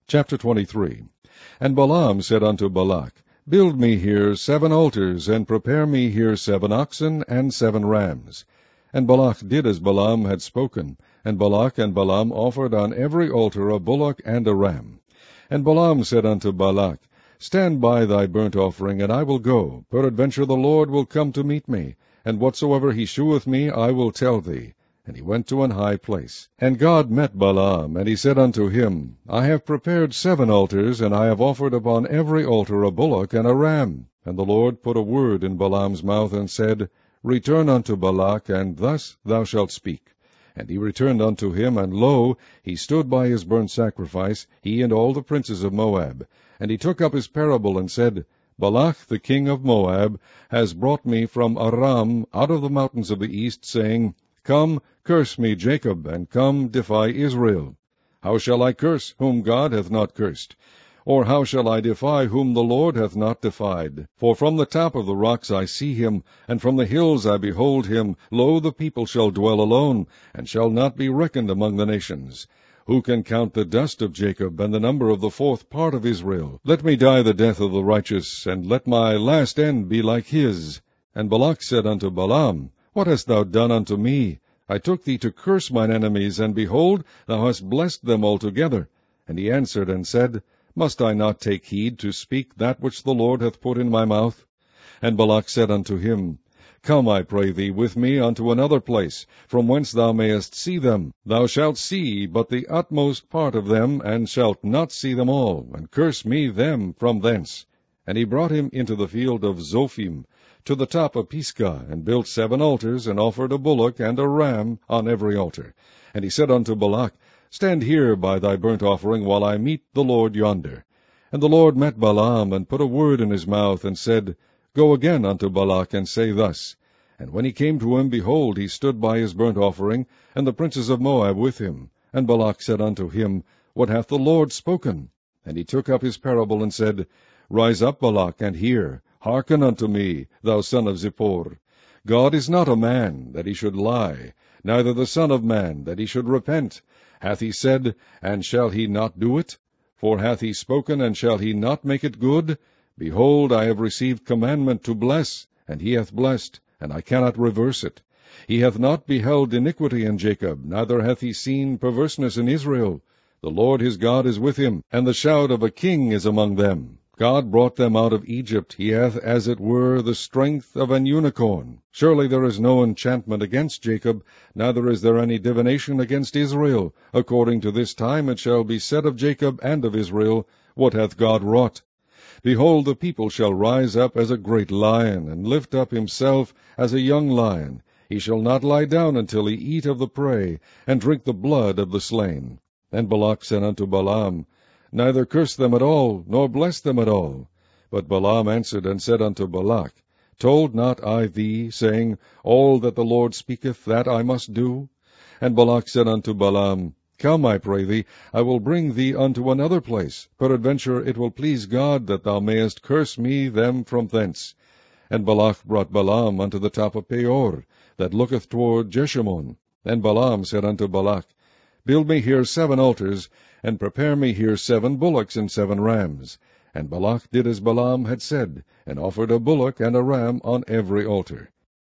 Chapter 23. And Balaam said unto Balak, Build me here 7 altars, and prepare me here 7 oxen and 7 rams. And Balak did as Balaam had spoken, and Balak and Balaam offered on every altar a bullock and a ram. And Balaam said unto Balak, Stand by thy burnt offering, and I will go. Peradventure the Lord will come to meet me, and whatsoever he sheweth me I will tell thee. And he went to an high place. And God met Balaam, and he said unto him, I have prepared 7 altars, and I have offered upon every altar a bullock and a ram. And the Lord put a word in Balaam's mouth, and said, Return unto Balak, and thus thou shalt speak. And he returned unto him, and lo, he stood by his burnt sacrifice, he and all the princes of Moab. And he took up his parable, and said, Balak the king of Moab has brought me from Aram out of the mountains of the east, saying, Come, curse me, Jacob, and come, defy Israel. How shall I curse whom God hath not cursed? Or how shall I defy whom the Lord hath not defied? For from the top of the rocks I see him, and from the hills I behold him. Lo, the people shall dwell alone, and shall not be reckoned among the nations. Who can count the dust of Jacob, and the number of the 4th part of Israel? Let me die the death of the righteous, and let my last end be like his. And Balak said unto Balaam, What hast thou done unto me? I took thee to curse mine enemies, and behold, thou hast blessed them altogether. And he answered and said, Must I not take heed to speak that which the Lord hath put in my mouth? And Balak said unto him, Come, I pray thee, with me unto another place, from whence thou mayest see them. Thou shalt see but the utmost part of them, and shalt not see them all, and curse me them from thence. And he brought him into the field of Zophim, to the top of Pisgah, and built 7 altars, and offered a bullock and a ram on every altar. And he said unto Balak, Stand here by thy burnt offering, while I meet the Lord yonder. And the Lord met Balaam, and put a word in his mouth, and said, Go again unto Balak, and say thus. And when he came to him, behold, he stood by his burnt offering, and the princes of Moab with him. And Balak said unto him, What hath the Lord spoken? And he took up his parable, and said, Rise up, Balak, and hear. Hearken unto me, thou son of Zippor. God is not a man, that he should lie, neither the son of man, that he should repent. Hath he said, and shall he not do it? For hath he spoken, and shall he not make it good? Behold, I have received commandment to bless, and he hath blessed, and I cannot reverse it. He hath not beheld iniquity in Jacob, neither hath he seen perverseness in Israel. The Lord his God is with him, and the shout of a king is among them. God brought them out of Egypt. He hath, as it were, the strength of an unicorn. Surely there is no enchantment against Jacob, neither is there any divination against Israel. According to this time it shall be said of Jacob and of Israel, What hath God wrought? Behold, the people shall rise up as a great lion, and lift up himself as a young lion. He shall not lie down until he eat of the prey, and drink the blood of the slain. And Balak said unto Balaam, Neither curse them at all, nor bless them at all. But Balaam answered and said unto Balak, Told not I thee, saying, All that the Lord speaketh, that I must do? And Balak said unto Balaam, Come, I pray thee, I will bring thee unto another place. Peradventure it will please God that thou mayest curse me them from thence. And Balak brought Balaam unto the top of Peor, that looketh toward Jeshimon. And Balaam said unto Balak, Build me here 7 altars, and prepare me here 7 bullocks and 7 rams. And Balak did as Balaam had said, and offered a bullock and a ram on every altar.